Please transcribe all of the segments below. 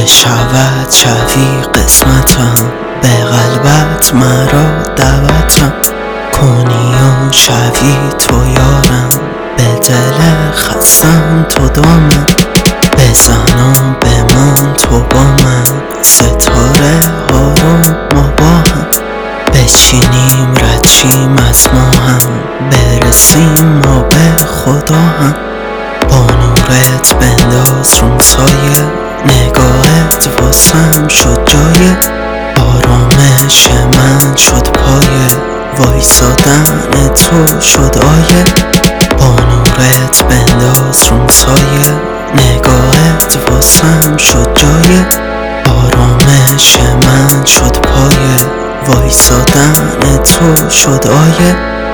شود شوی قسمتم، به قلبت مرا دعوتم کنی و شوی تو یارم، به دل خستم تو دامم، بزن و بمان تو با من، ستاره ها رو ما با هم بچینیم ردشیم از ما هم، برسیم ما به خدا هم، با نورت بنداز روم سایه، نگاهت واسم شد جایه، آرامش من شد پایه، وایسادن تو شد آیه، با نورت بنداز روم سایه، نگاهت واسم شد جایه، آرامش من شد پایه، وایسادن تو شد آیه.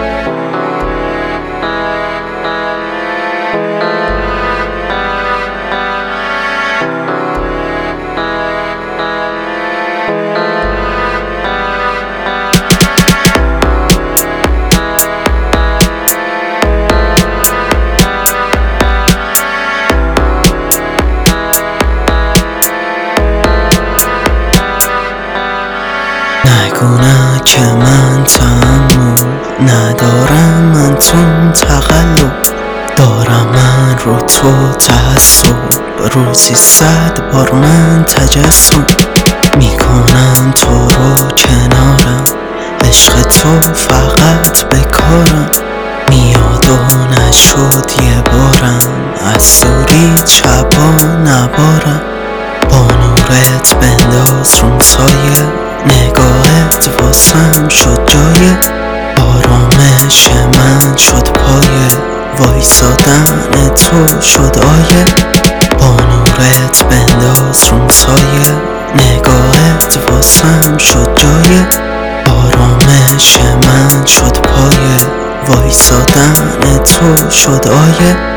نگو که من تحمل ندارم، من تو تقلب دارم، من رو تو تعصب، روزی 100 بار من تجسم میکنم تو رو کنارم، عشق تو فقط بکارم، میاد و نشد یه بارم، از دوری شبا نبارم، با نورت بنداز روم سایه، نگاهت واسم شد جایه، آرامش من شد پایه، وایسادن تو شد آیه، با نورت بنداز روم سایه، نگاهت واسم شد جایه، آرامش من شد پایه، وایسادن تو شد آیه.